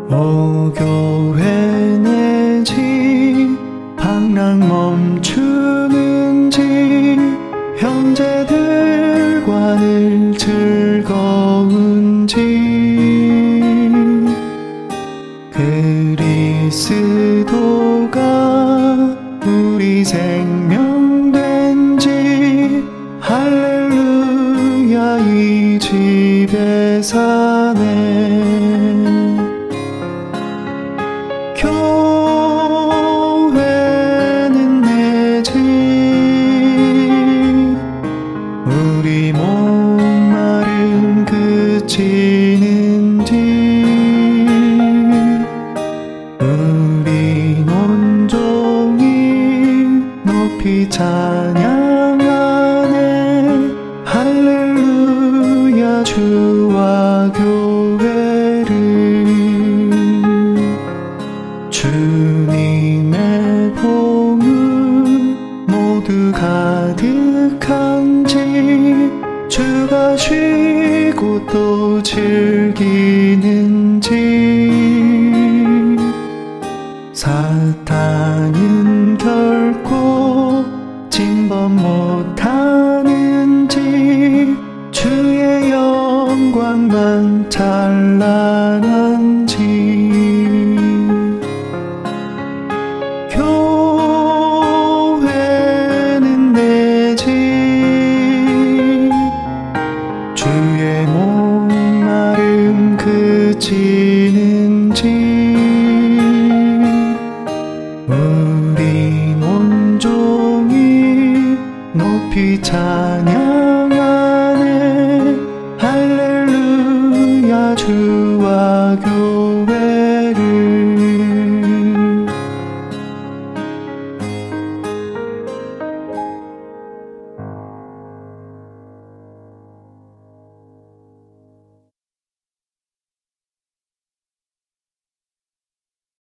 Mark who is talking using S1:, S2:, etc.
S1: 오 교회 내 집 방랑 멈추는지 형제들과 늘 즐거운지 그리스도가 우리 생명 된지 할렐루야 이 집에 사네. 교회는 내 집 우리 목마름 그치는지 우리 온종일 높이 찬양하네. 할렐루야 주와 교회를 주님의 복음 모두 가득한 집 주가 쉬고 또 즐기는 집 사탄은 결코 침범 못하는 집 주의 영광만 찬란한 집 교회는 내 집 주의 목마름 그치는 집 우리 온종일 높이 찬양하네. 할렐루야 주